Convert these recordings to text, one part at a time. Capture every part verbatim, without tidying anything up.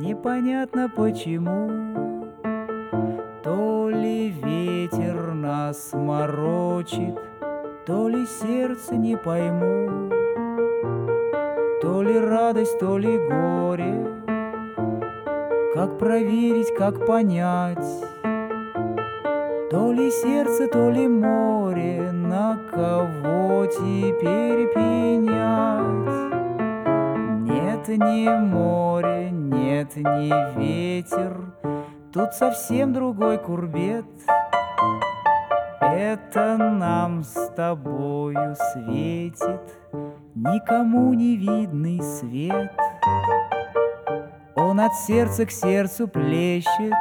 непонятно почему. То ли ветер нас морочит, то ли сердце, не пойму. То ли радость, то ли горе, как проверить, как понять? То ли сердце, то ли море, на кого теперь пенять? Нет, не море, нет, не ветер, тут совсем другой курбет. Это нам с тобою светит никому не видный свет. Он от сердца к сердцу плещет,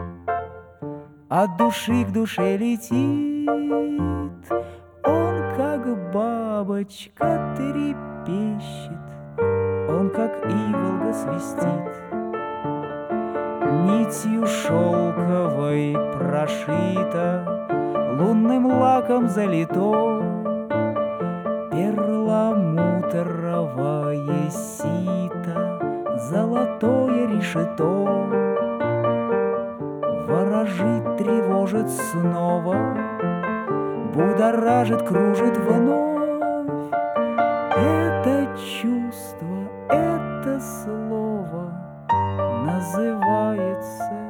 от души к душе летит. Он, как бабочка, трепещет, он, как иволга, свистит. Нитью шелковой прошито, лунным лаком залито, перламутровое сито, золотое решето. Ворожит, тревожит снова, будоражит, кружит вновь. Это чувство, это слово называется